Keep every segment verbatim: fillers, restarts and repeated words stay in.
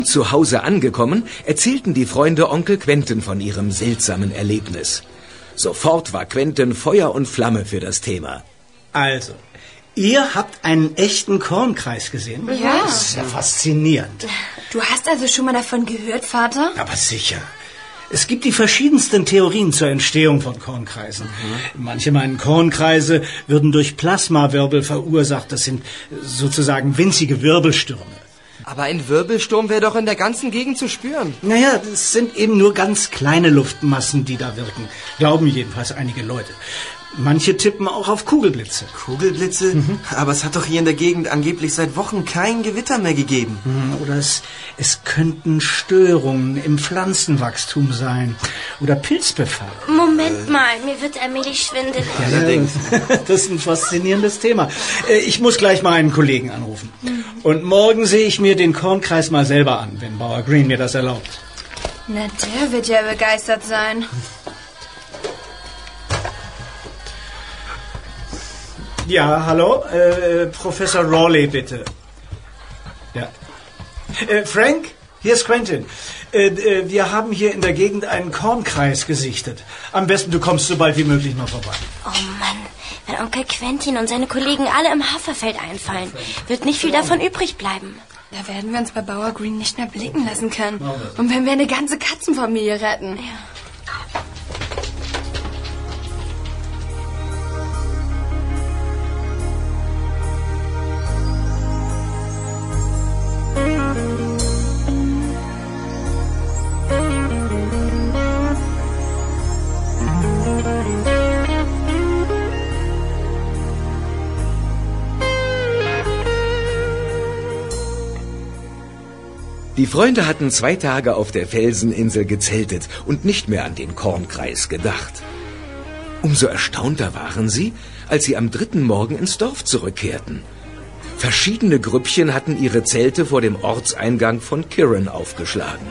Zu Hause angekommen, erzählten die Freunde Onkel Quentin von ihrem seltsamen Erlebnis. Sofort war Quentin Feuer und Flamme für das Thema. Also, ihr habt einen echten Kornkreis gesehen? Ja. Das ist ja faszinierend. Du hast also schon mal davon gehört, Vater? Aber sicher. Es gibt die verschiedensten Theorien zur Entstehung von Kornkreisen. Mhm. Manche meinen, Kornkreise würden durch Plasmawirbel verursacht. Das sind sozusagen winzige Wirbelstürme. Aber ein Wirbelsturm wäre doch in der ganzen Gegend zu spüren. Naja, das sind eben nur ganz kleine Luftmassen, die da wirken. Glauben jedenfalls einige Leute. Manche tippen auch auf Kugelblitze. Kugelblitze? Mhm. Aber es hat doch hier in der Gegend angeblich seit Wochen kein Gewitter mehr gegeben. Oder es, es könnten Störungen im Pflanzenwachstum sein. Oder Pilzbefall. Moment mal, mir wird allmählich schwindelig. Ja, allerdings. Das ist ein faszinierendes Thema. Ich muss gleich mal einen Kollegen anrufen. Mhm. Und morgen sehe ich mir den Kornkreis mal selber an, wenn Bauer Green mir das erlaubt. Na, der wird ja begeistert sein. Ja, hallo? Äh, Professor Rawley, bitte. Ja. Äh, Frank, hier ist Quentin. Äh, äh, wir haben hier in der Gegend einen Kornkreis gesichtet. Am besten, du kommst so bald wie möglich mal vorbei. Oh Mann, wenn Onkel Quentin und seine Kollegen alle im Haferfeld einfallen, wird nicht viel davon übrig bleiben. Da werden wir uns bei Bauer Green nicht mehr blicken lassen können. Und wenn wir eine ganze Katzenfamilie retten. Ja. Die Freunde hatten zwei Tage auf der Felseninsel gezeltet und nicht mehr an den Kornkreis gedacht. Umso erstaunter waren sie, als sie am dritten Morgen ins Dorf zurückkehrten. Verschiedene Grüppchen hatten ihre Zelte vor dem Ortseingang von Kirin aufgeschlagen.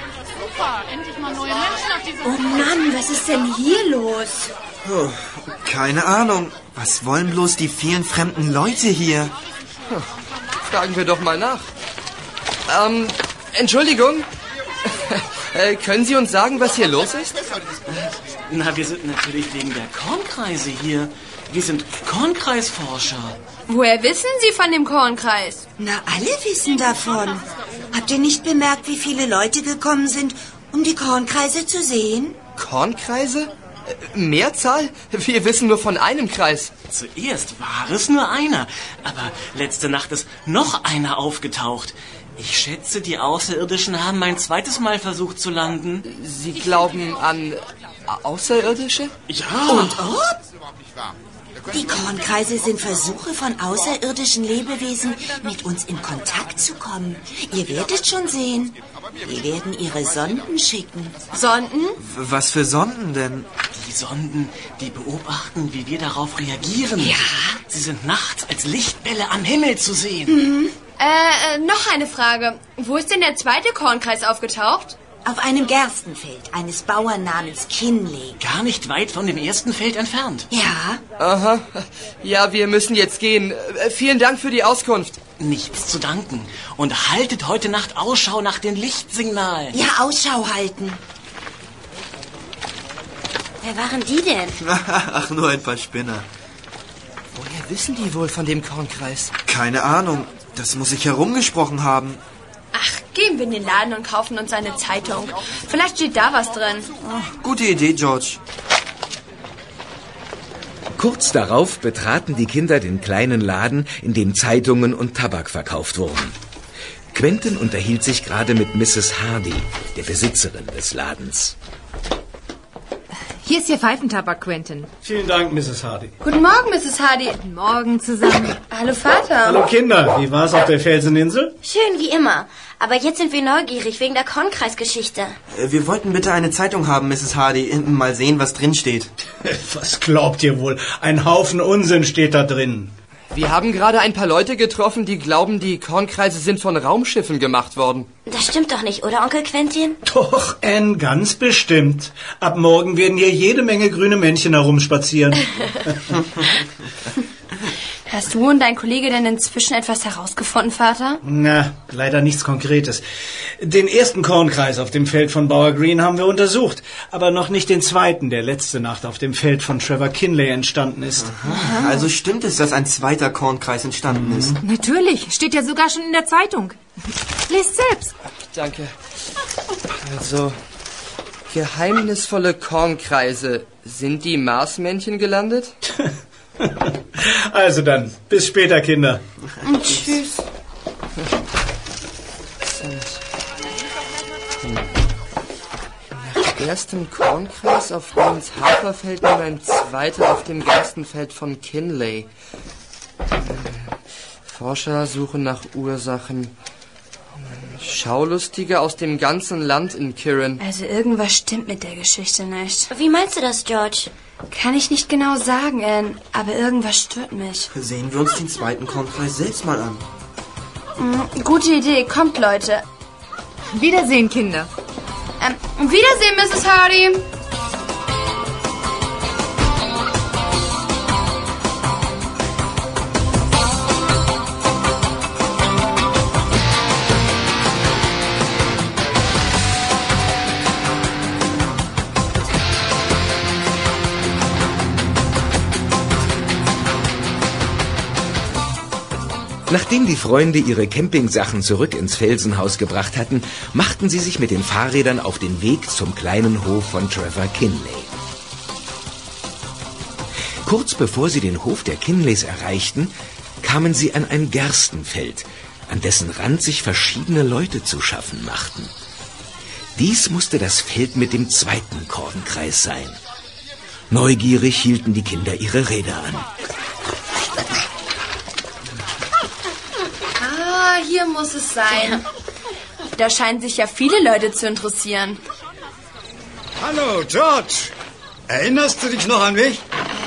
Oh Mann, was ist denn hier los? Oh, keine Ahnung. Was wollen bloß die vielen fremden Leute hier? Hm, fragen wir doch mal nach. Ähm, Entschuldigung. äh, können Sie uns sagen, was hier los ist? Na, wir sind natürlich wegen der Kornkreise hier. Wir sind Kornkreisforscher. Woher wissen Sie von dem Kornkreis? Na, alle wissen davon. Habt ihr nicht bemerkt, wie viele Leute gekommen sind, um die Kornkreise zu sehen? Kornkreise? Äh, Mehrzahl? Wir wissen nur von einem Kreis. Zuerst war es nur einer, aber letzte Nacht ist noch einer aufgetaucht. Ich schätze, die Außerirdischen haben ein zweites Mal versucht zu landen. Sie glauben an Außerirdische? Ja. Und ob? Die Kornkreise sind Versuche von außerirdischen Lebewesen, mit uns in Kontakt zu kommen. Ihr werdet schon sehen. Wir werden ihre Sonden schicken. Sonden? Was für Sonden denn? Die Sonden, die beobachten, wie wir darauf reagieren. Ja. Sie sind nachts als Lichtbälle am Himmel zu sehen. Mhm. Äh, noch eine Frage. Wo ist denn der zweite Kornkreis aufgetaucht? Auf einem Gerstenfeld eines Bauern namens Kinley. Gar nicht weit von dem ersten Feld entfernt. Ja. Aha. Ja, wir müssen jetzt gehen. Äh, vielen Dank für die Auskunft. Nichts zu danken. Und haltet heute Nacht Ausschau nach den Lichtsignalen. Ja, Ausschau halten. Wer waren die denn? Ach, nur ein paar Spinner. Woher wissen die wohl von dem Kornkreis? Keine Ahnung. Das muss ich herumgesprochen haben. Ach, gehen wir in den Laden und kaufen uns eine Zeitung. Vielleicht steht da was drin. Ach, gute Idee, George. Kurz darauf betraten die Kinder den kleinen Laden, in dem Zeitungen und Tabak verkauft wurden. Quentin unterhielt sich gerade mit Misses Hardy, der Besitzerin des Ladens. Hier ist Ihr Pfeifentabak, Quentin. Vielen Dank, Misses Hardy. Guten Morgen, Misses Hardy. Guten Morgen zusammen. Hallo, Vater. Hallo, Kinder. Wie war's auf der Felseninsel? Schön wie immer. Aber jetzt sind wir neugierig wegen der Kornkreisgeschichte. Wir wollten bitte eine Zeitung haben, Misses Hardy. Mal sehen, was drin steht. Was glaubt ihr wohl? Ein Haufen Unsinn steht da drin. Wir haben gerade ein paar Leute getroffen, die glauben, die Kornkreise sind von Raumschiffen gemacht worden. Das stimmt doch nicht, oder, Onkel Quentin? Doch, Anne, ganz bestimmt. Ab morgen werden hier jede Menge grüne Männchen herumspazieren. Hast du und dein Kollege denn inzwischen etwas herausgefunden, Vater? Na, leider nichts Konkretes. Den ersten Kornkreis auf dem Feld von Bauer Green haben wir untersucht, aber noch nicht den zweiten, der letzte Nacht auf dem Feld von Trevor Kinley entstanden ist. Aha. Also stimmt es, dass ein zweiter Kornkreis entstanden mhm. ist? Natürlich, steht ja sogar schon in der Zeitung. Lest selbst. Danke. Also, geheimnisvolle Kornkreise. Sind die Marsmännchen gelandet? Also dann, bis später, Kinder. Und tschüss. Nach erstem Kornkreis auf Greens Haferfeld und ein zweiter auf dem Gerstenfeld von Kinley. Forscher suchen nach Ursachen. Schaulustige aus dem ganzen Land in Kirin. Also irgendwas stimmt mit der Geschichte nicht. Wie meinst du das, George? Kann ich nicht genau sagen, Anne, aber irgendwas stört mich. Sehen wir uns den zweiten Kornkreis selbst mal an. Mhm, gute Idee, kommt, Leute. Wiedersehen, Kinder. Ähm, Wiedersehen, Misses Hardy. Nachdem die Freunde ihre Campingsachen zurück ins Felsenhaus gebracht hatten, machten sie sich mit den Fahrrädern auf den Weg zum kleinen Hof von Trevor Kinley. Kurz bevor sie den Hof der Kinleys erreichten, kamen sie an ein Gerstenfeld, an dessen Rand sich verschiedene Leute zu schaffen machten. Dies musste das Feld mit dem zweiten Kornkreis sein. Neugierig hielten die Kinder ihre Räder an. Ah, hier muss es sein. Da scheinen sich ja viele Leute zu interessieren. Hallo, George. Erinnerst du dich noch an mich?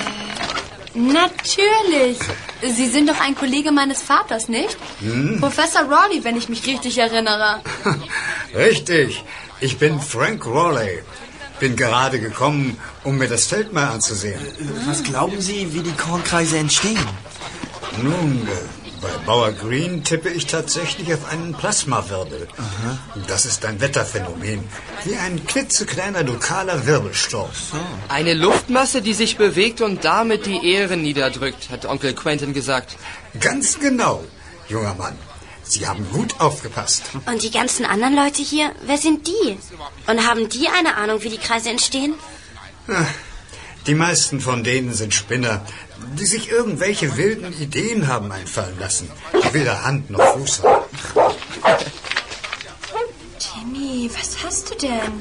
Natürlich. Sie sind doch ein Kollege meines Vaters, nicht? Hm? Professor Rawley, wenn ich mich richtig erinnere. Richtig. Ich bin Frank Rawley. Bin gerade gekommen, um mir das Feld mal anzusehen. Was glauben Sie, wie die Kornkreise entstehen? Nun, bei Bauer Green tippe ich tatsächlich auf einen Plasmawirbel. Aha. Das ist ein Wetterphänomen, wie ein klitzekleiner lokaler Wirbelsturm. So. Eine Luftmasse, die sich bewegt und damit die Erde niederdrückt, hat Onkel Quentin gesagt. Ganz genau, junger Mann. Sie haben gut aufgepasst. Und die ganzen anderen Leute hier, wer sind die? Und haben die eine Ahnung, wie die Kreise entstehen? Die meisten von denen sind Spinner, die sich irgendwelche wilden Ideen haben einfallen lassen, die weder Hand noch Fuß haben. Timmy, was hast du denn?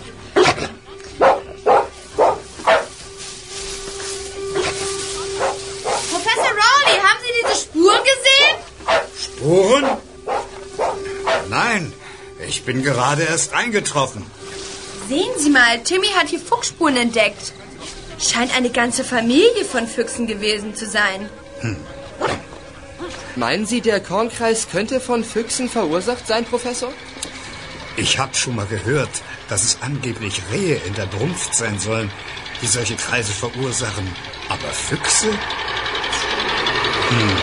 Professor Rawley, haben Sie diese Spuren gesehen? Spuren? Nein, ich bin gerade erst eingetroffen. Sehen Sie mal, Timmy hat hier Fuchsspuren entdeckt. Scheint eine ganze Familie von Füchsen gewesen zu sein. Hm. Meinen Sie, der Kornkreis könnte von Füchsen verursacht sein, Professor? Ich habe schon mal gehört, dass es angeblich Rehe in der Brunft sein sollen, die solche Kreise verursachen. Aber Füchse? Hm.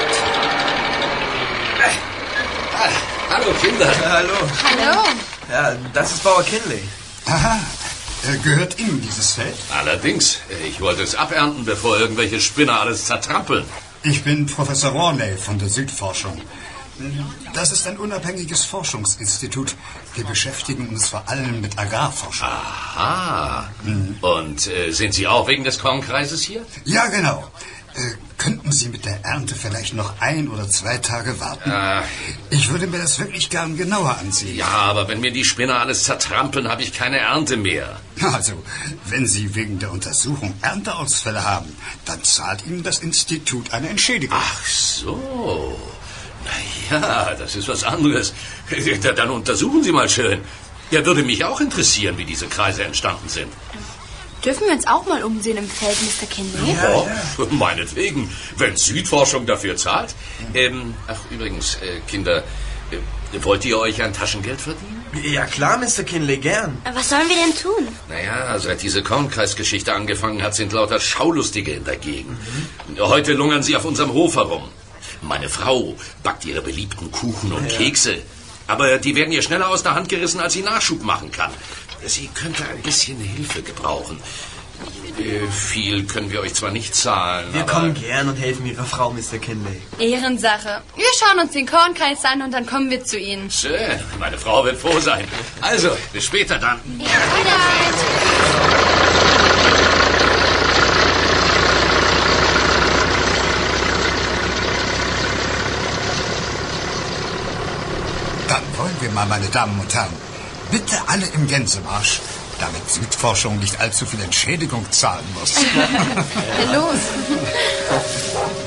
Hallo, Kinder. Hallo. Hallo. Ja, das ist Bauer Kinley. Aha. Gehört Ihnen dieses Feld? Allerdings. Ich wollte es abernten, bevor irgendwelche Spinner alles zertrampeln. Ich bin Professor Rawley von der Südforschung. Das ist ein unabhängiges Forschungsinstitut. Wir beschäftigen uns vor allem mit Agrarforschung. Aha. Mhm. Und äh, sind Sie auch wegen des Kornkreises hier? Ja, genau. Äh, könnten Sie mit der Ernte vielleicht noch ein oder zwei Tage warten? Äh, ich würde mir das wirklich gern genauer ansehen. Ja, aber wenn mir die Spinner alles zertrampeln, habe ich keine Ernte mehr. Also, wenn Sie wegen der Untersuchung Ernteausfälle haben, dann zahlt Ihnen das Institut eine Entschädigung. Ach so. Na ja, das ist was anderes. Dann untersuchen Sie mal schön. Ja, würde mich auch interessieren, wie diese Kreise entstanden sind. Dürfen wir uns auch mal umsehen im Feld, Mister Kinley? Ja, ja. Meinetwegen, wenn Südforschung dafür zahlt. Ähm, ach, übrigens, äh, Kinder, äh, wollt ihr euch ein Taschengeld verdienen? Ja klar, Mister Kinley, gern. Was sollen wir denn tun? Naja, seit diese Kornkreisgeschichte angefangen hat, sind lauter Schaulustige in der Gegend. Mhm. Heute lungern sie auf unserem Hof herum. Meine Frau backt ihre beliebten Kuchen und ja. Kekse. Aber die werden ihr schneller aus der Hand gerissen, als sie Nachschub machen kann. Sie könnte ein bisschen Hilfe gebrauchen. Viel können wir euch zwar nicht zahlen, Wir aber... kommen gern und helfen Ihrer Frau, Mister Kinley. Ehrensache. Wir schauen uns den Kornkreis an und dann kommen wir zu Ihnen. Schön, meine Frau wird froh sein. Also, bis später dann. Ja, wieder. Dann wollen wir mal, meine Damen und Herren. Bitte alle im Gänsemarsch, damit Südforschung nicht allzu viel Entschädigung zahlen muss. Los.